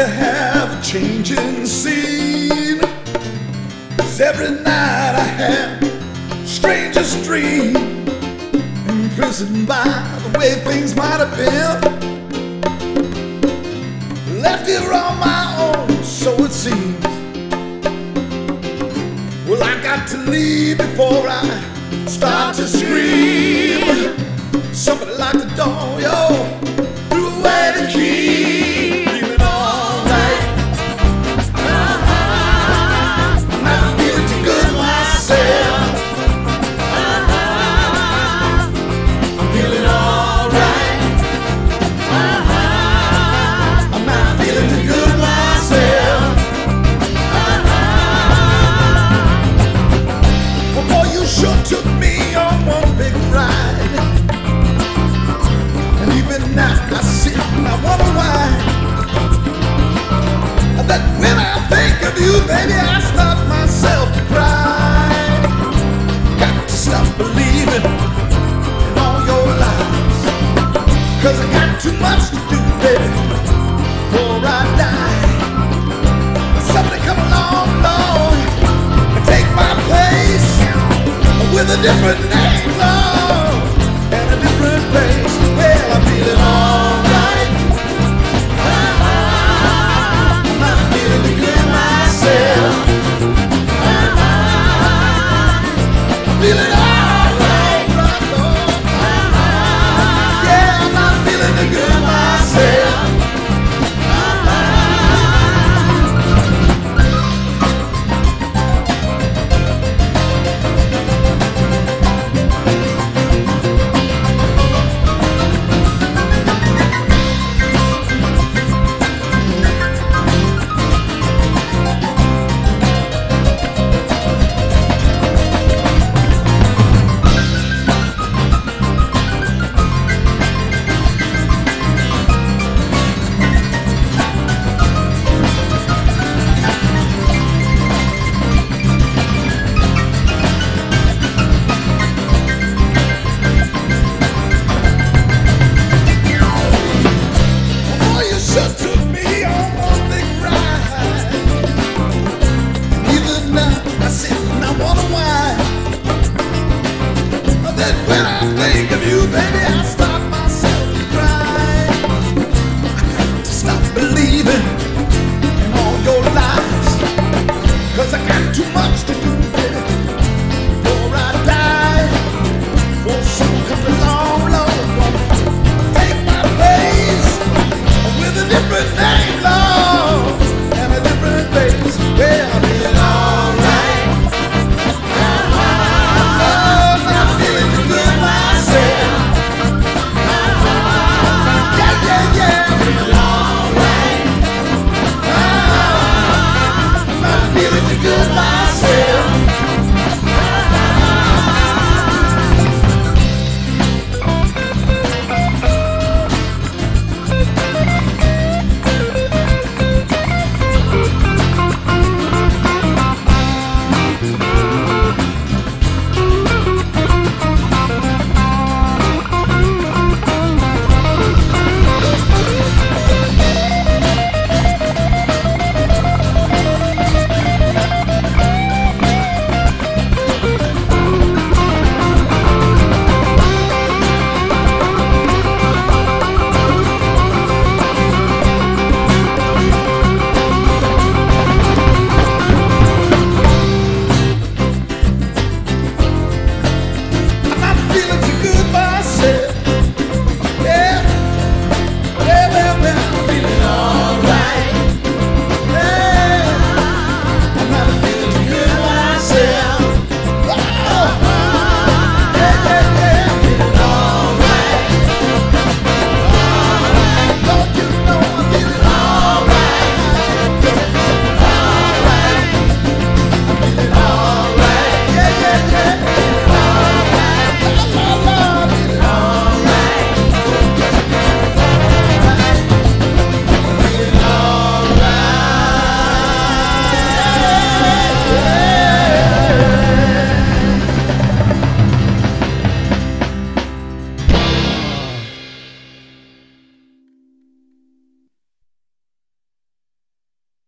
have a changing scene. 'Cause every night I have strangest dream, imprisoned by the way things might have been. Left here on my own, so it seems. Well, I got to leave before I start to scream. Somebody locked the door, yo, threw away the key. Feeling alright. I'm not feeling too good myself. I'm feeling alright. I'm not feeling too good myself. Well, boy, you sure took me on one big ride. And even now I sit and I wonder why. That when I think of you, baby, I stop myself to cry. Got to stop believing in all your lies. 'Cause I got too much to do, baby, before I die. Somebody come along, Lord, and take my place with a different name, Lord, and a different place. Well, I'm feeling alright. I'm feeling good myself. I'm feeling alright, right, Lord. Yeah, I'm not feeling good myself. When I think of you, baby, I stop myself to cry. I got to stop believing